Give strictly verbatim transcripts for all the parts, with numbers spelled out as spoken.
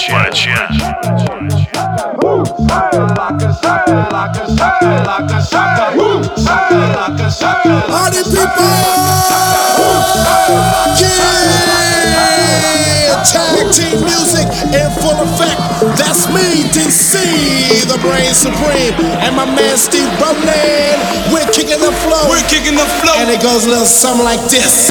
Party people! Yeah! Tag team music in full effect. That's me, D C, the Brain Supreme, and my man Steve Bowman. We're kicking the flow. We're kicking the flow. And it goes a little something like this.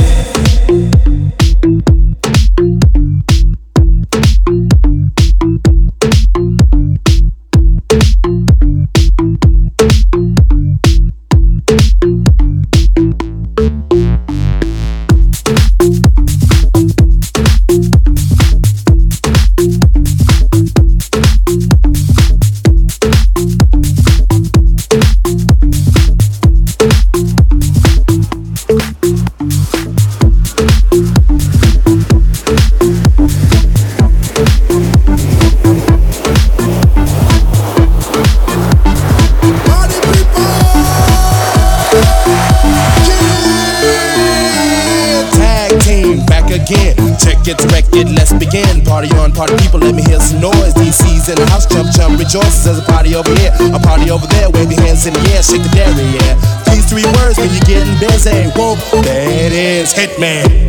Check it, direct it, let's begin. Party on, party people, let me hear some noise. D C's in the house, jump, jump, rejoices. There's a party over here, a party over there. Wave your hands in the air, shake the dairy, yeah. These three words when you're getting busy. Whoa, there it is, Hitman.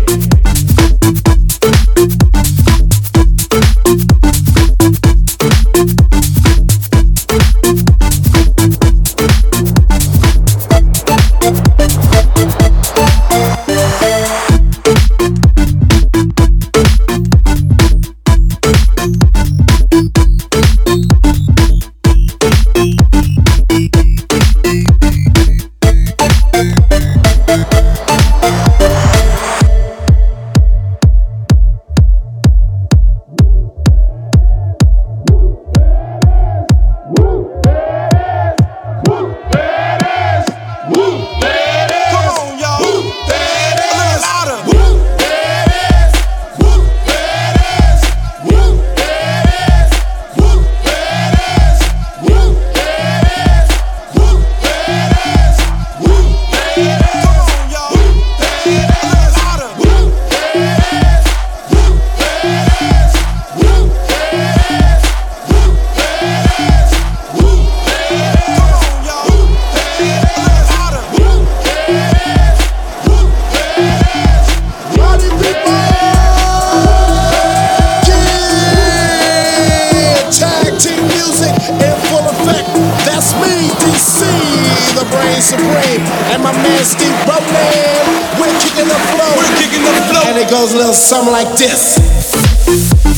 Supreme, and my man Steve Bowman. We're kicking the flow. We're kicking the flow. And it goes a little something like this.